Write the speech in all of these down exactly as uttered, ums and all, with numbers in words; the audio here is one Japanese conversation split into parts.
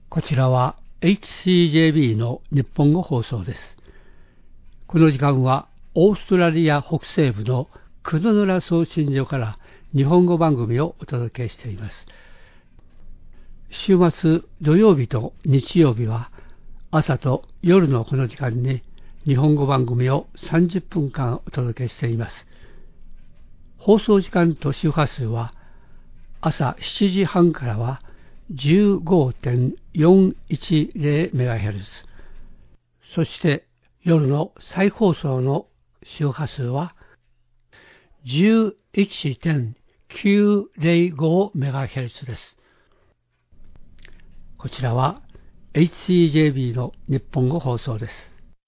こちらは エイチシージェービー の日本語放送です。この時間はオーストラリア北西部のクドヌラ送信所から日本語番組をお届けしています。週末土曜日と日曜日は朝と夜のこの時間に日本語番組をさんじゅっぷんかんお届けしています。放送時間と周波数は朝しちじはんからは じゅうごてんよんいちゼロメガヘルツ、そして夜の再放送の周波数は じゅういちてんきゅうゼロごメガヘルツ です。こちらは エイチシージェービー の日本語放送です。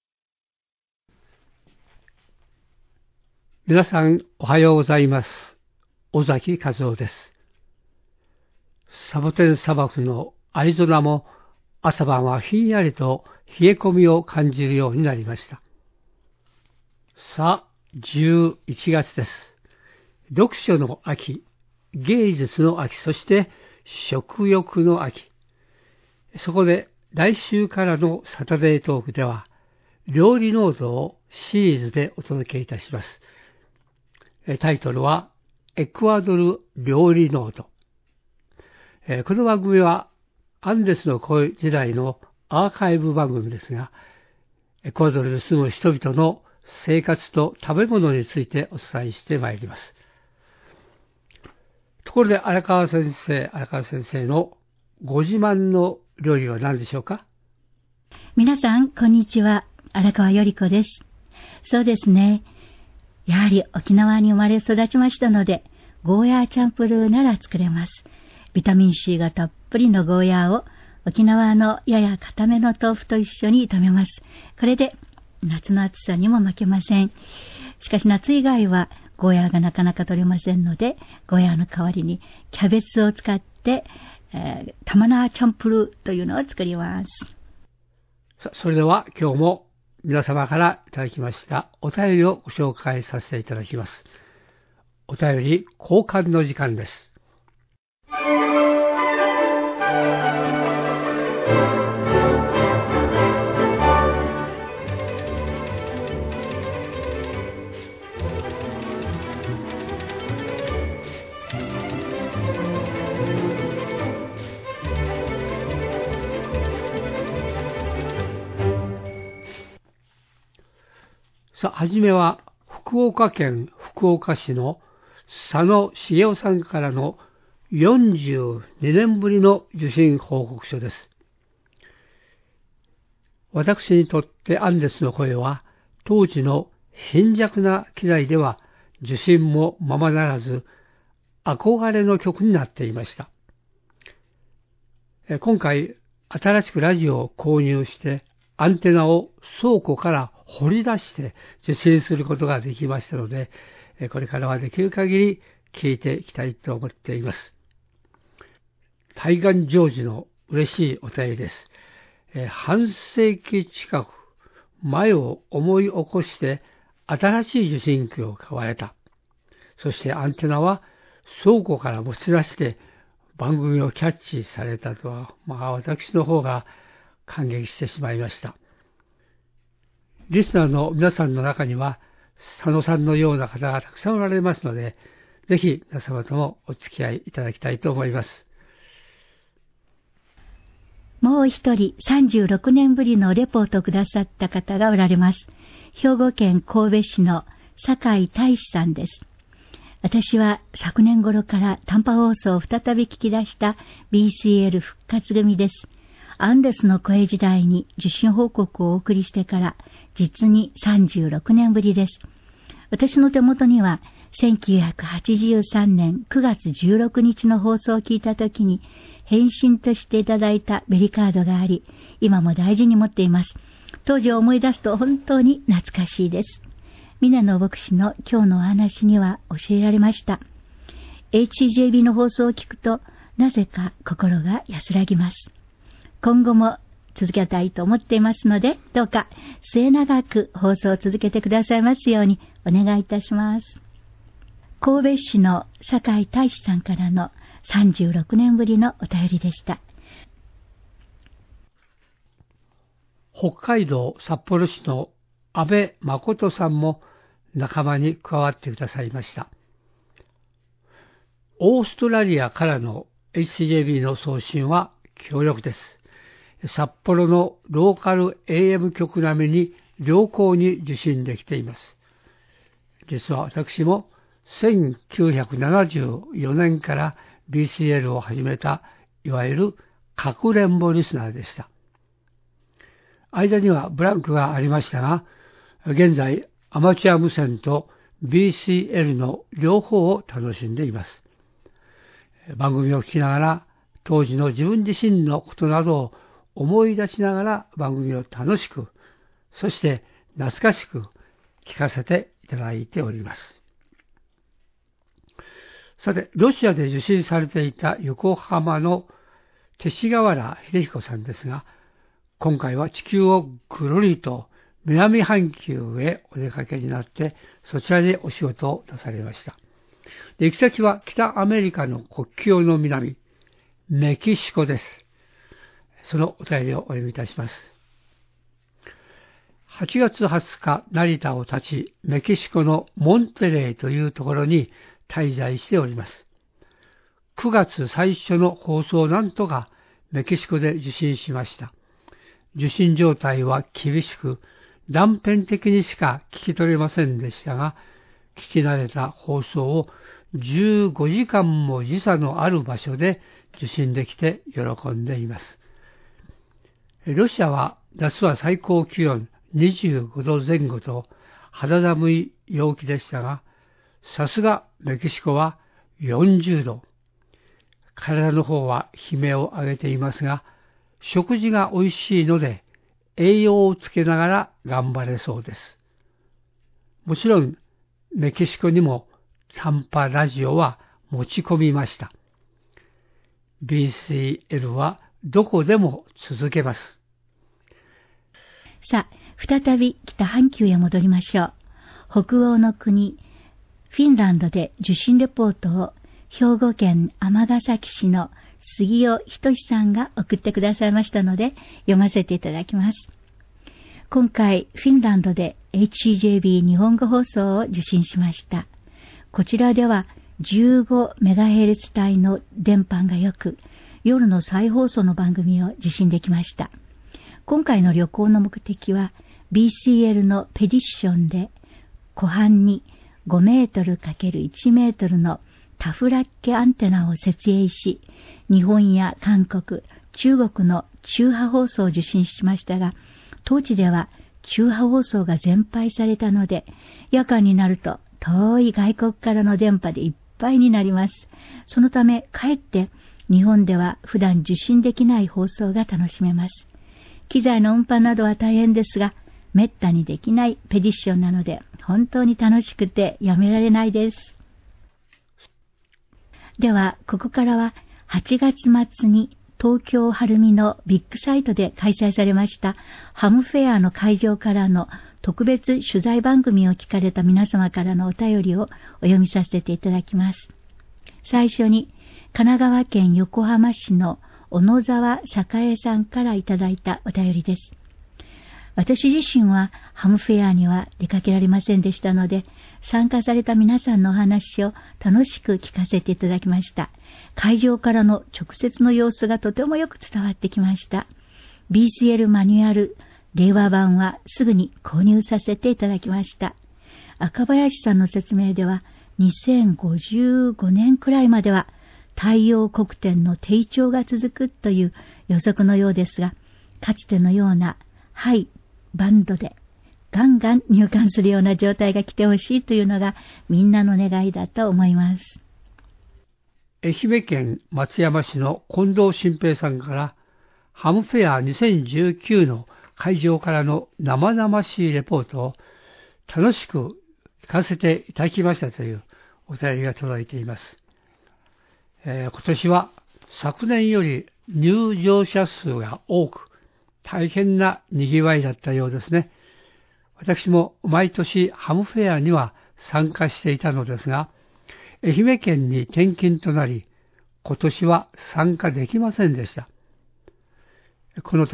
皆さんおはようございます。尾崎和夫です。サボテン砂漠のアリゾナも朝晩はひんやりと冷え込みを感じるようになりました。さあ、じゅういちがつです。読書の秋、芸術の秋、そして食欲の秋。そこで来週からのサタデートークでは料理ノートをシリーズでお届けいたします。タイトルはエクアドル料理ノート。この番組はアンデスの声時代のアーカイブ番組ですが、エクアドルで住む人々の生活と食べ物についてお伝えしてまいります。ところで荒川先生、荒川先生のご自慢の料理は何でしょうか？ 皆さん、こんにちは。荒川より子です。そうですね。やはり沖縄に生まれ育ちましたので、ゴーヤーチャンプルーなら作れます。ビタミン C がたっぷりのゴーヤーを沖縄のやや固めの豆腐と一緒に炒めます。これで夏の暑さにも負けません。しかし夏以外はゴーヤーがなかなか取れませんので、ゴーヤーの代わりにキャベツを使って、えー、タマナーチャンプルーというのを作ります。 さそれでは今日も皆様からいただきましたお便りをご紹介させていただきます。お便り交換の時間です。さあ、はじめは福岡県福岡市の佐野茂雄さんからのよんじゅうにねんぶりの受信報告書です。私にとってアンデスの声は当時の貧弱な機材では受信もままならず憧れの曲になっていました。今回新しくラジオを購入してアンテナを倉庫から掘り出して受信することができましたので、これからはできる限り聞いていきたいと思っています。対岸成就の嬉しいお便りです。半世紀近く前を思い起こして新しい受信機を買われた。そしてアンテナは倉庫から持ち出して番組をキャッチされたとは、まあ私の方が感激してしまいました。リスナーの皆さんの中には佐野さんのような方がたくさんおられますので、ぜひ皆様ともお付き合いいただきたいと思います。 もう一人さんじゅうろくねんぶりのレポートをくださった方がおられます。兵庫県神戸市の酒井大志さんです。私は昨年頃から短波放送を再び聞き出した ビーシーエル 復活組です。アンデスの声時代に受信報告をお送りしてから実にさんじゅうろくねんぶりです。私の手元にはせんきゅうひゃくはちじゅうさんねんくがつじゅうろくにちの放送を聞いたときに返信としていただいたベリカードがあり、今も大事に持っています。当時を思い出すと本当に懐かしいです。峰野牧師の今日のお話には教えられました。エイチシージェービー の放送を聞くとなぜか心が安らぎます。今後も続けたいと思っていますので、どうか末永く放送を続けてくださいますようにお願いいたします。神戸市の酒井大志さんからのさんじゅうろくねんぶりのお便りでした。 北海道札幌市の安倍誠さんも仲間に加わってくださいました。オーストラリアからの エイチシージェービー の送信は強力です。札幌のローカル エーエム 局並みに良好に受信できています。実は私もせんきゅうひゃくななじゅうよねんから ビーシーエル を始めたいわゆるかくれんぼリスナーでした。間にはブランクがありましたが、現在アマチュア無線と ビーシーエル の両方を楽しんでいます。番組を聞きながら当時の自分自身のことなどを思い出しながら番組を楽しく、そして懐かしく聞かせていただいております。さて、ロシアで受信されていた横浜の勅使河原秀彦さんですが、今回は地球をぐるりと南半球へお出かけになって、そちらでお仕事をなされました。行き先は北アメリカの国境の南、メキシコです。そのお便りをお読みいたします。はちがつはつか、成田を立ち、メキシコのモンテレイというところに滞在しております。くがつ最初の放送をなんとかメキシコで受信しました。受信状態は厳しく、断片的にしか聞き取れませんでしたが、聞き慣れた放送をじゅうごじかんも時差のある場所で受信できて喜んでいます。ロシアは夏は最高気温にじゅうごどぜん後と肌寒い陽気でしたが、さすがメキシコはよんじゅうど。体の方は悲鳴を上げていますが、食事が美味しいので栄養をつけながら頑張れそうです。もちろんメキシコにも短波ラジオは持ち込みました。ビーシーエル はどこでも続けます。 さあ、再び北半球へ戻りましょう。北欧の国、フィンランドで受信レポートを兵庫県尼崎市の杉尾仁さんが送ってくださいましたので読ませていただきます。今回フィンランドで エイチシージェービー 日本語放送を受信しました。こちらでは じゅうごメガヘルツ 帯の電波が良く、夜の再放送の番組を受信できました。今回の旅行の目的は ビーシーエル のペディッションで湖畔にごメートルかけるいちメートルのタフラッケアンテナを設営し、日本や韓国、中国の中波放送を受信しましたが、当地では中波放送が全廃されたので、夜間になると遠い外国からの電波でいっぱいになります。そのため、かえって日本では普段受信できない放送が楽しめます。機材の運搬などは大変ですが、めったにできないペディッションなので、本当に楽しくてやめられないです。では、ここからははちがつ末に東京晴海のビッグサイトで開催されましたハムフェアの会場からの特別取材番組を聞かれた皆様からのお便りをお読みさせていただきます。最初に神奈川県横浜市の小野沢栄さんからいただいたお便りです。私自身はハムフェアには出かけられませんでしたので、参加された皆さんのお話を楽しく聞かせていただきました。会場からの直接の様子がとてもよく伝わってきました。ビーシーエル マニュアル、令和版はすぐに購入させていただきました。赤林さんの説明では、にせんごじゅうごねんくらいまでは太陽黒点の低調が続くという予測のようですが、かつてのようなハイバンドでガンガン入管するような状態が来てほしいというのがみんなの願いだと思います。 愛媛県松山市の近藤新平さんからハムフェアにせんじゅうきゅうの会場からの生々しいレポートを楽しく聞かせていただきましたというお便りが届いています。えー、今年は昨年より入場者数が多く大変な賑わいだったようですね。私も毎年ハムフェアには参加していたのですが、愛媛県に転勤となり、今年は参加できませんでした。この度、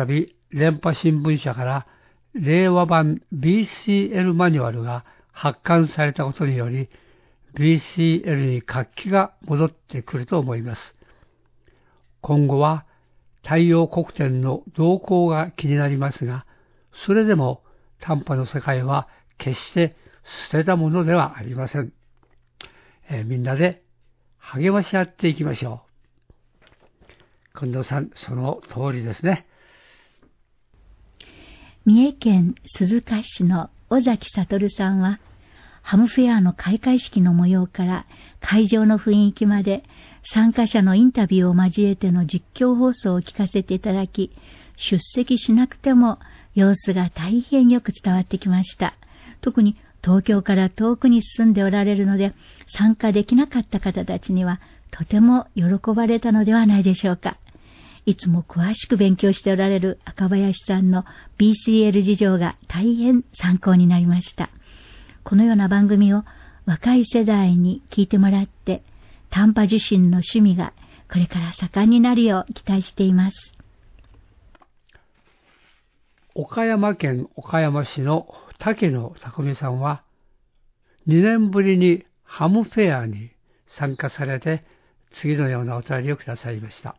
連覇新聞社から令和版 ビーシーエル マニュアルが発刊されたことにより、ビーシーエル に活気が戻ってくると思います。今後は太陽黒点の動向が気になりますが、それでも短波の世界は決して捨てたものではありません。えー、みんなで励まし合っていきましょう。近藤さん、その通りですね。 三重県鈴鹿市の尾崎悟さんは、ハムフェアの開会式の模様から会場の雰囲気まで参加者のインタビューを交えての実況放送を聞かせていただき、出席しなくても様子が大変よく伝わってきました。特に東京から遠くに住んでおられるので、参加できなかった方たちにはとても喜ばれたのではないでしょうか。いつも詳しく勉強しておられる赤林さんの ビーシーエル 事情が大変参考になりました。このような番組を若い世代に聞いてもらって、短波受信の趣味がこれから盛んになるよう期待しています。 岡山県岡山市の竹野匠さんは、にねんぶりにハムフェアに参加されて、次のようなお便りをくださいました。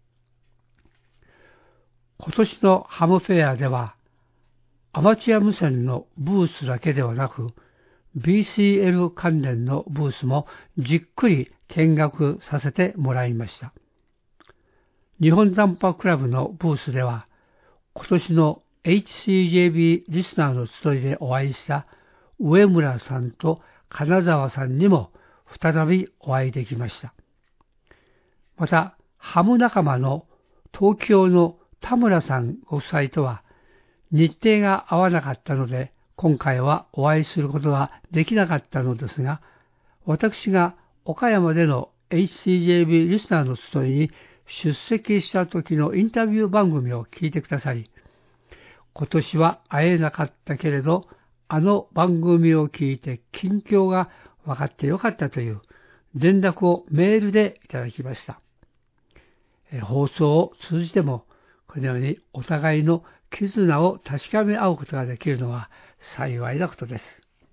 今年のハムフェアでは、アマチュア無線のブースだけではなく、ビーシーエル 関連のブースもじっくり見学させてもらいました。日本短波クラブのブースでは、今年の エイチシージェービー リスナーの集いでお会いした上村さんと金沢さんにも再びお会いできました。また、ハム仲間の東京の田村さんご夫妻とは日程が合わなかったので、今回はお会いすることができなかったのですが、私が岡山での エイチシージェービー リスナーの集いに出席した時のインタビュー番組を聞いてくださり、今年は会えなかったけれど、あの番組を聞いて近況が分かってよかったという連絡をメールでいただきました。放送を通じても、このようにお互いの絆を確かめ合うことができるのは幸いなことです。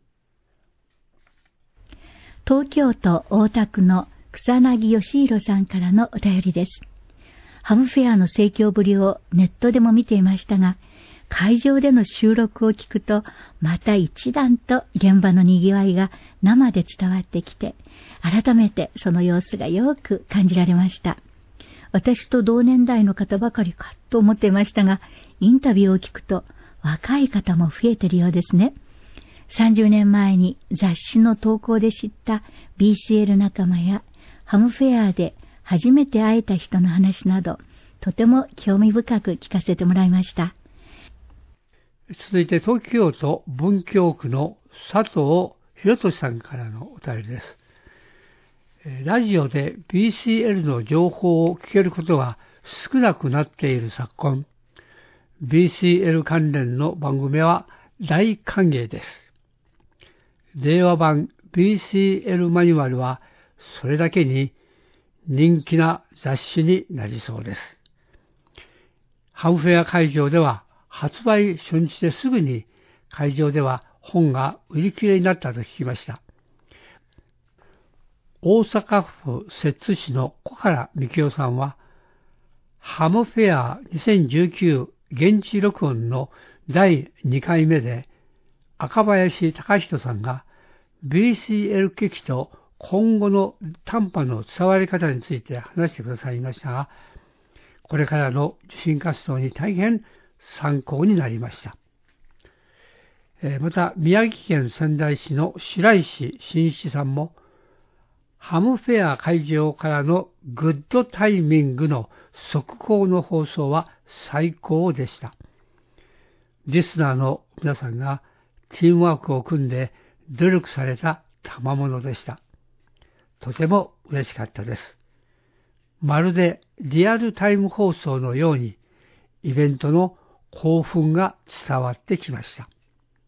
東京都大田区の草薙義弘さんからのお便りです。ハムフェアの盛況ぶりをネットでも見ていましたが、会場での収録を聞くと、また一段と現場の賑わいが生で伝わってきて、改めてその様子がよく感じられました。私と同年代の方ばかりかと思っていましたが、インタビューを聞くと若い方も増えているようですね。さんじゅうねんまえに雑誌の投稿で知った ビーシーエル 仲間やハムフェアで初めて会えた人の話など、とても興味深く聞かせてもらいました。 続いて東京都文京区の佐藤博俊さんからのお便りです。ラジオで ビーシーエル の情報を聞けることが少なくなっている昨今、ビーシーエル 関連の番組は大歓迎です。令和版 ビーシーエル マニュアルはそれだけに人気な雑誌になりそうです。ハムフェア会場では発売初日ですぐに会場では本が売り切れになったと聞きました。大阪府摂津市の小原幹夫さんは、ハムフェアにせんじゅうきゅう現地録音のだいにかいめで、赤林隆人さんが ビーシーエル 機器と今後の短波の伝わり方について話してくださいましたが、これからの受信活動に大変参考になりました。また、宮城県仙台市の白石真一さんも、ハムフェア会場からのグッドタイミングの速報の放送は最高でした。リスナーの皆さんがチームワークを組んで努力された賜物でした。とても嬉しかったです。まるでリアルタイム放送のようにイベントの興奮が伝わってきました。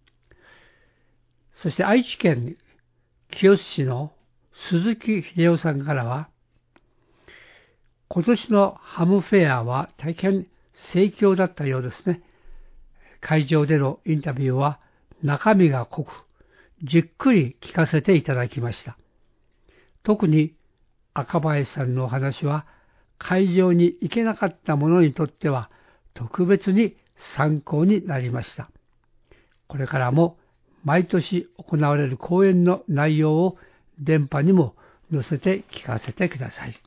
そして愛知県清須市の鈴木秀夫さんからは、今年のハムフェアは大変盛況だったようですね。会場でのインタビューは中身が濃く、じっくり聞かせていただきました。特に赤林さんのお話は、会場に行けなかった者にとっては特別に参考になりました。これからも毎年行われる講演の内容を電波にも載せて聞かせてください。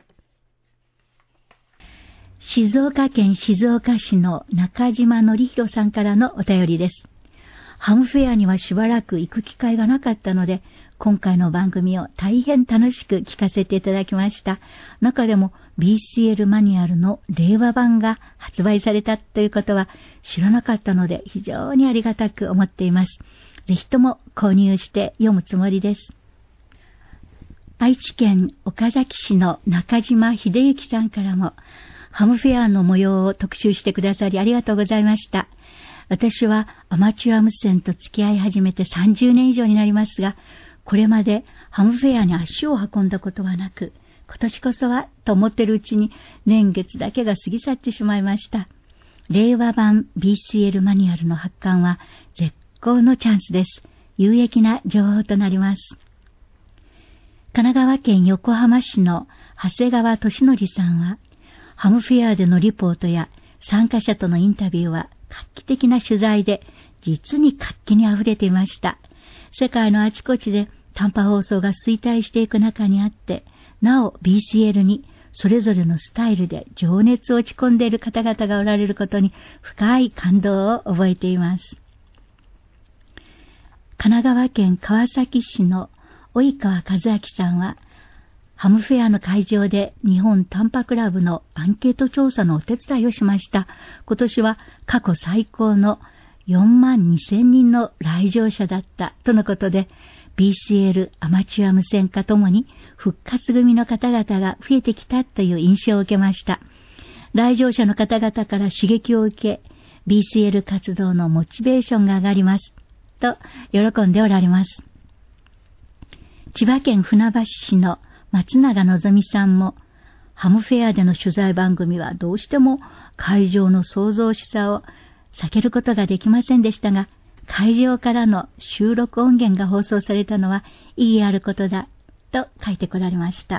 静岡県静岡市の中島則弘さんからのお便りです。ハムフェアにはしばらく行く機会がなかったので、今回の番組を大変楽しく聞かせていただきました。中でも ビーシーエル マニュアルの令和版が発売されたということは知らなかったので、非常にありがたく思っています。ぜひとも購入して読むつもりです。愛知県岡崎市の中島秀幸さんからも、ハムフェアの模様を特集してくださりありがとうございました。私はアマチュア無線と付き合い始めてさんじゅうねん以上になりますが、これまでハムフェアに足を運んだことはなく、今年こそはと思っているうちに年月だけが過ぎ去ってしまいました。令和版 ビーシーエル マニュアルの発刊は絶好のチャンスです。有益な情報となります。神奈川県横浜市の長谷川俊則さんは、ハムフェアでのリポートや参加者とのインタビューは画期的な取材で実に活気にあふれていました。世界のあちこちで短波放送が衰退していく中にあって、なお ビーシーエル にそれぞれのスタイルで情熱を打ち込んでいる方々がおられることに深い感動を覚えています。神奈川県川崎市の及川和明さんは、ハムフェアの会場で日本短波クラブのアンケート調査のお手伝いをしました。今年は過去最高のよんまんにせんにんの来場者だったとのことで、ビーシーエル アマチュア無線化ともに復活組の方々が増えてきたという印象を受けました。来場者の方々から刺激を受け、ビーシーエル 活動のモチベーションが上がります。と喜んでおられます。千葉県船橋市の松永のぞみさんも、ハムフェアでの取材番組はどうしても会場の騒々しさを避けることができませんでしたが、会場からの収録音源が放送されたのは意義あることだと書いてこられました。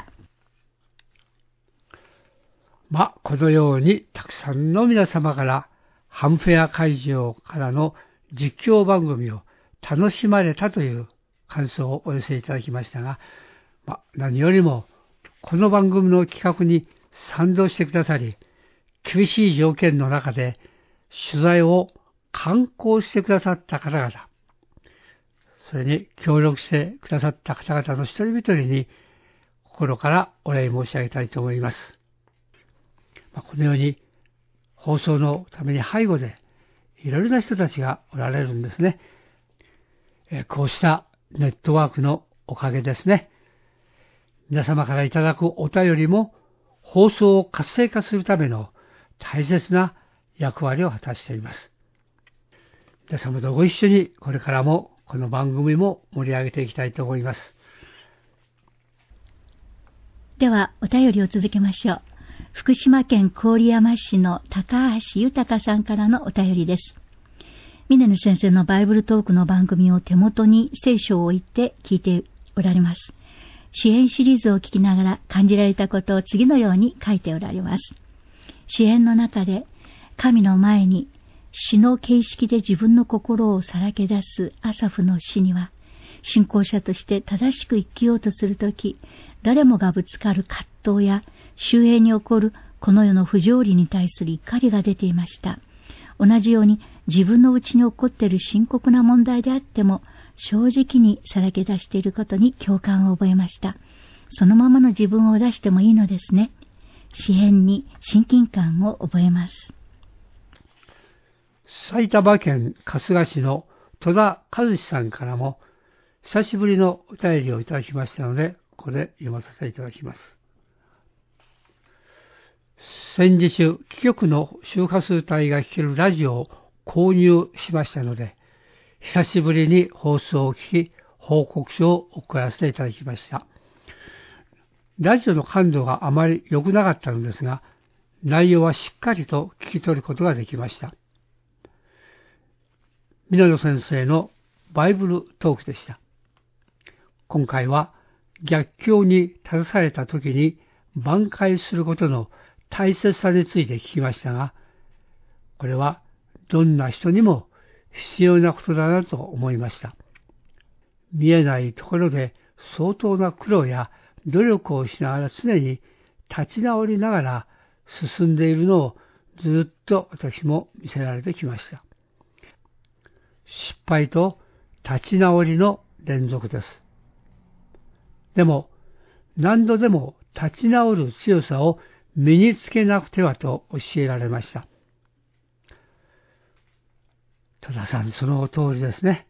まあ、このようにたくさんの皆様からハムフェア会場からの実況番組を楽しまれたという感想をお寄せいただきましたが、まあ、何よりもこの番組の企画に賛同してくださり、厳しい条件の中で取材を敢行してくださった方々、それに協力してくださった方々の一人一人に心からお礼申し上げたいと思います。まあ、このように放送のために背後でいろいろな人たちがおられるんですね。えこうしたネットワークのおかげですね。皆様からいただくお便りも放送を活性化するための大切な役割を果たしています。皆様とご一緒にこれからもこの番組も盛り上げていきたいと思います。 ではお便りを続けましょう。福島県郡山市の高橋豊さんからのお便りです。峰野先生のバイブルトークの番組を手元に聖書を置いて聞いておられます。支援シリーズを聞きながら感じられたことを次のように書いておられます。支援の中で神の前に詩の形式で自分の心をさらけ出すアサフの詩には、信仰者として正しく生きようとするとき、誰もがぶつかる葛藤や周辺に起こるこの世の不条理に対する怒りが出ていました。同じように自分の内に起こっている深刻な問題であっても、正直にさらけ出していることに共感を覚えました。そのままの自分を出してもいいのですね。詩編に親近感を覚えます。 埼玉県春日市の戸田和志さんからも久しぶりのお便りをいただきましたので、ここで読ませていただきます。先日、貴局の周波数帯が聞けるラジオを購入しましたので、久しぶりに放送を聞き、報告書を送らせていただきました。ラジオの感度があまり良くなかったのですが、 内容はしっかりと聞き取ることができました。皆野先生のバイブルトークでした。今回は逆境に立たされた時に挽回することの大切さについて聞きましたが、これはどんな人にも必要なことだなと思いました。見えないところで相当な苦労や努力をしながら常に立ち直りながら進んでいるのをずっと私も見せられてきました。失敗と立ち直りの連続です。でも何度でも立ち直る強さを身につけなくてはと教えられました。戸田さん、その通りですね。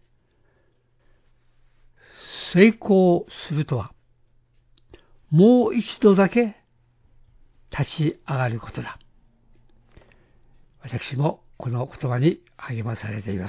成功するとは、もう一度だけ立ち上がることだ。私もこの言葉に励まされています。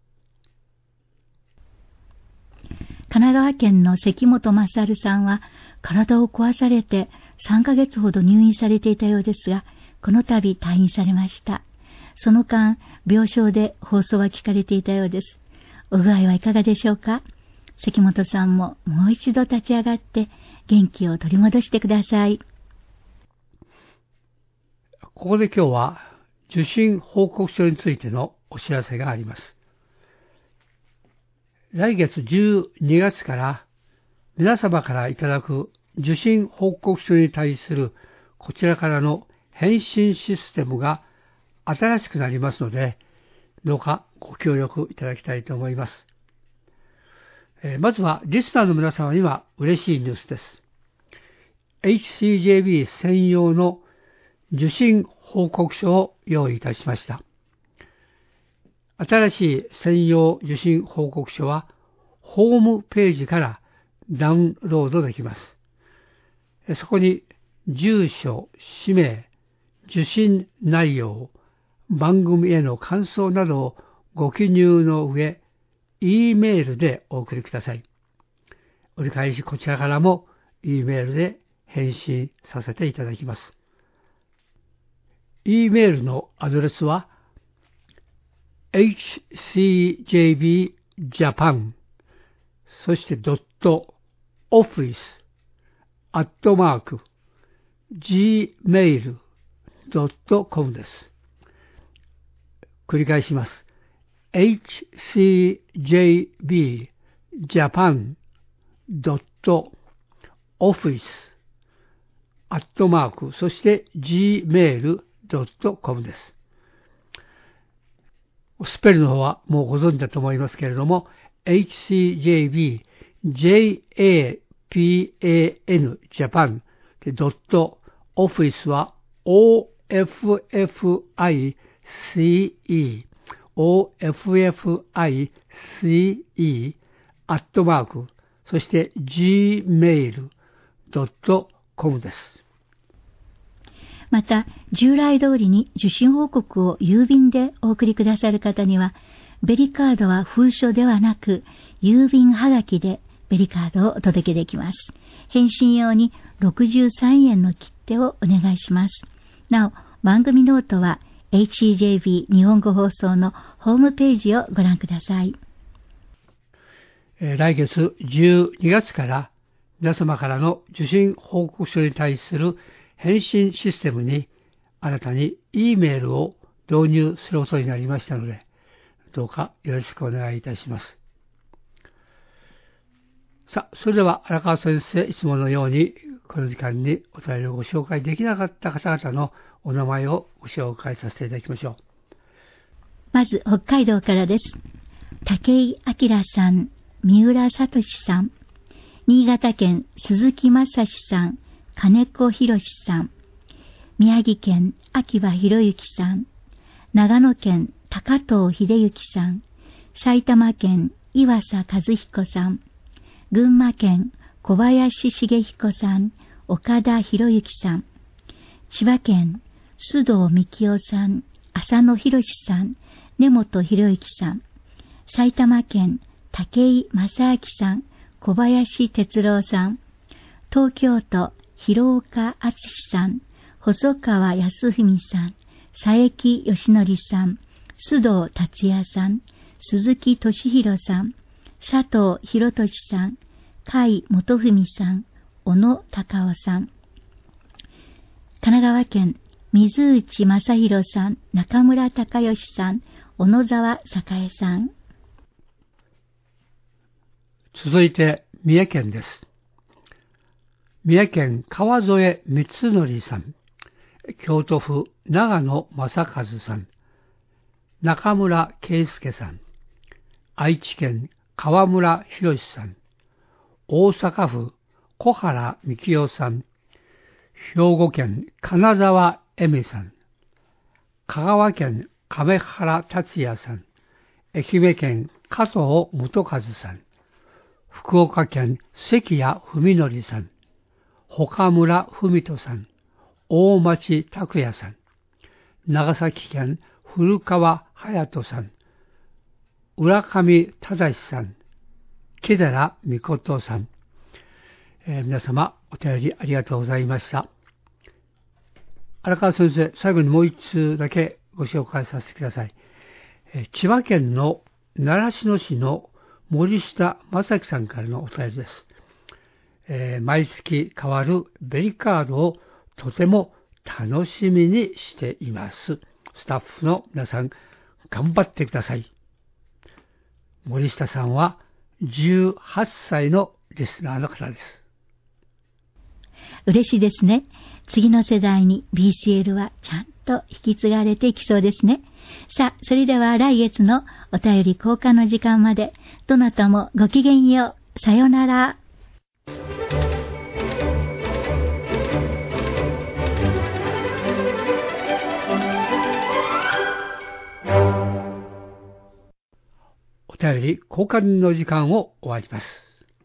神奈川県の関本勝さんは、体を壊されてさんかげつほど入院されていたようですが、この度退院されました。その間、病床で放送は聞かれていたようです。お具合はいかがでしょうか？関本さんももう一度立ち上がって元気を取り戻してください。 ここで今日は受診報告書についてのお知らせがあります。来月じゅうにがつから皆様からいただく受診報告書に対するこちらからの返信システムが新しくなりますので、どうかご協力いただきたいと思います。えー、まずはリスナーの皆様には嬉しいニュースです。エイチシージェービー 専用の受診報告書を用意いたしました。新しい専用受診報告書はホームページからダウンロードできます。そこに住所、氏名、受診内容、番組への感想などをご記入の上、E メールでお送りください。折り返しこちらからも E メールで返信させていただきます。E メールのアドレスは エイチシージェービージャパン そしてドットオフィスアットマーク ジーメールドットコム です。繰り返します。エイチシージェービージャパンドットオフィスアットマークそして ジーメールドットコム です。スペルの方はもうご存知だと思いますけれども エイチシージェービージェイエーピーエーエヌ ジャパンでドットオフィスは オーエフエフアイシー オーエフエフアイシー アットマークそして ジーメールドットコム です。 また、従来通りに受診報告を郵便でお送りくださる方には、ベリカードは封書ではなく、郵便はがきでベリカードをお届けできます。返信用にろくじゅうさんえんの切手をお願いします。なお、番組ノートは エイチシージェービー 日本語放送のホームページをご覧ください。 えー、来月じゅうにがつから皆様からの受診報告書に対する返信システムに新たに E メールを導入することになりましたので、どうかよろしくお願いいたします。さあ、それでは荒川先生、いつものようにこの時間にお便りをご紹介できなかった方々のお名前をご紹介させていただきましょう。 まず北海道からです。武井明さん、三浦聡さん、新潟県鈴木正史さん、金子博さん、宮城県秋葉博之さん、長野県高藤秀之さん、埼玉県岩佐和彦さん、群馬県小林茂彦さん、岡田博之さん、千葉県須藤幹夫さん、浅野博さん、根本博之さん、埼玉県武井正明さん、小林哲郎さん、東京都広岡敦さん、 細川康文さん、佐伯義則さん、須藤達也さん、鈴木俊弘さん、佐藤博俊さん、甲斐元文さん、小野隆夫さん。神奈川県、水内正弘さん、中村隆義さん、小野沢栄さん。 続いて、三重県です。三重県川添光則さん、京都府長野正和さん、中村圭介さん、愛知県川村博さん、大阪府小原幹夫さん、兵庫県金沢恵美さん、香川県亀原達也さん、愛媛県加藤元和さん、福岡県関谷文則さん、岡村文人さん、大町拓也さん、長崎県古川隼人さん、浦上忠さん、木寺美琴さん、えー、皆様お便りありがとうございました。荒川先生、最後にもう一通だけご紹介させてください。えー、千葉県の習志野市の森下正樹さんからのお便りです。えー、毎月変わるベリカードをとても楽しみにしています。スタッフの皆さん、頑張ってください。森下さんはじゅうはっさいのリスナーの方です。 嬉しいですね。次の世代に ビーシーエル はちゃんと引き継がれていきそうですね。さあ、それでは来月のお便り交換の時間まで、どなたもごきげんよう。さよなら。 お便り交換の時間を終わります。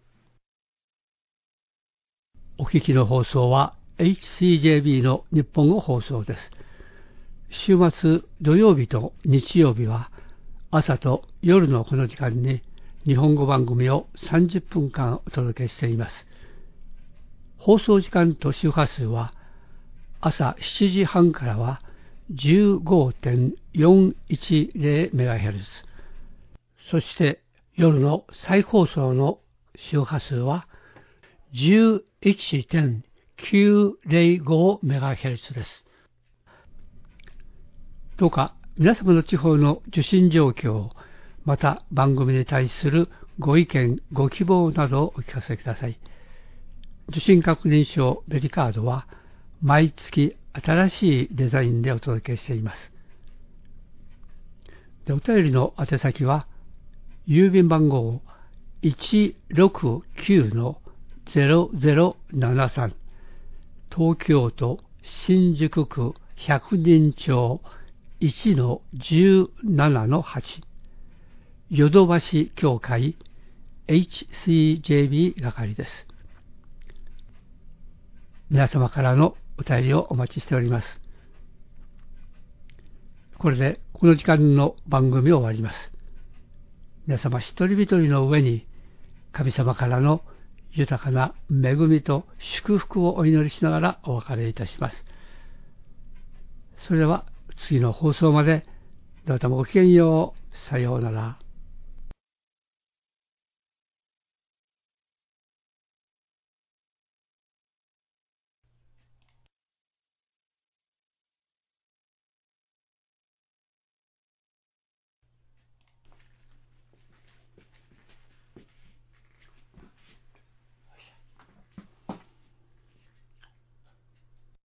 お聞きの放送は エイチシージェービー の日本語放送です。週末土曜日と日曜日は朝と夜のこの時間に日本語番組をさんじゅっぷんかんお届けしています。放送時間と周波数は朝しちじはんからは じゅうごてんよんいちゼロメガヘルツ、そして夜の再放送の周波数は じゅういちてんきゅうゼロごメガヘルツ です。どうか皆様の地方の受信状況、また番組に対するご意見、ご希望などをお聞かせください。受信確認証ベリカードは毎月新しいデザインでお届けしています。で、お便りの宛先は郵便番号 いちろくきゅうのゼロゼロななさん、東京都新宿区百人町 いちのじゅうななのはち、ヨドバシ協会 エイチシージェービー 係です。皆様からのお便りをお待ちしております。これでこの時間の番組を終わります。皆様一人一人の上に神様からの豊かな恵みと祝福をお祈りしながらお別れいたします。それでは次の放送までどうともごきげんよう。さようなら。